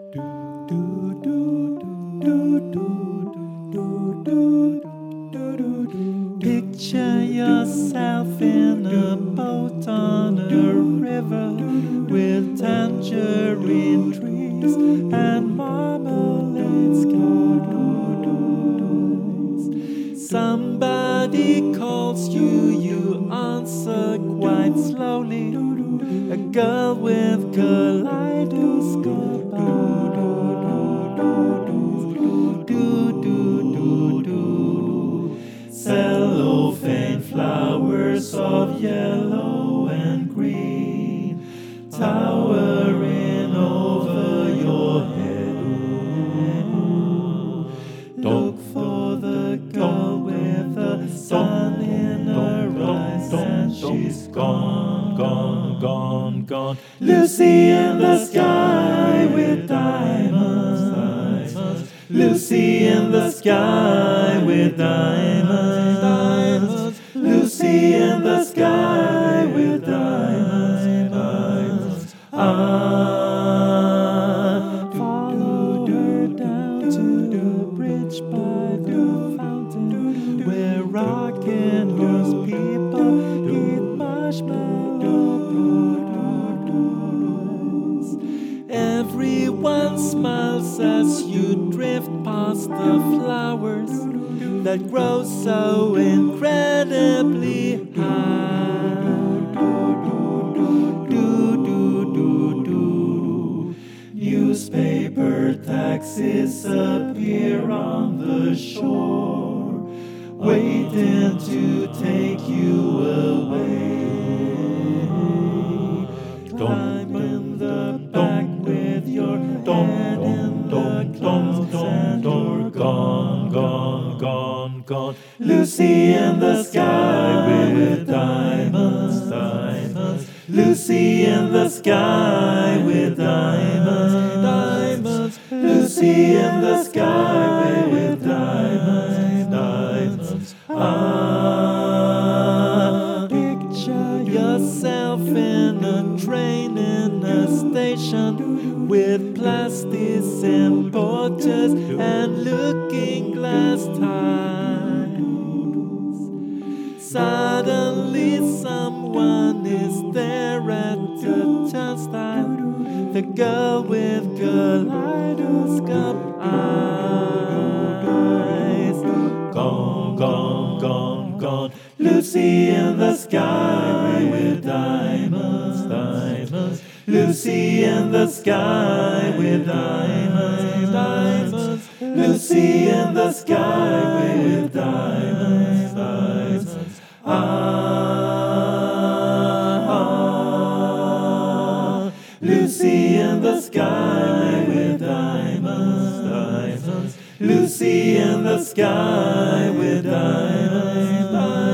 Picture yourself in a boat on a river with tangerine trees and marmalade skies. Somebody calls you, you answer quite slowly. A girl with kaleidoscope cellophane flowers of yellow and green towering over your head. Look for the girl with the sun in her eyes, and she's gone, gone, gone, gone. Lucy in the sky with diamonds, diamonds. Lucy in the sky with diamonds, diamonds. Lucy in the sky with diamonds, diamonds. Follow her down to the bridge by the fountain, where rocking horse people eat marshmallows. Everyone smiles as you drift past the flowers that grow so incredibly high. Newspaper taxis appear on the shore, waiting to take you away. Climb in the back with your head in the clouds, and you're gone, gone, gone, gone. Lucy in the sky with diamonds, diamonds. Lucy in the sky with diamonds, diamonds. Lucy in the sky with diamonds, diamonds. Picture yourself in a train in a station with plastic importers and looking glass ties. Suddenly someone is there at the turnstile, the girl with kaleidoscope eyes. Gone, gone, gone, gone. Lucy in the sky with diamonds, diamonds. Lucy in the sky with diamonds, diamonds. Lucy in the sky with diamonds, diamonds. Lucy in the sky with diamonds, diamonds. Lucy in the sky with diamonds, diamonds.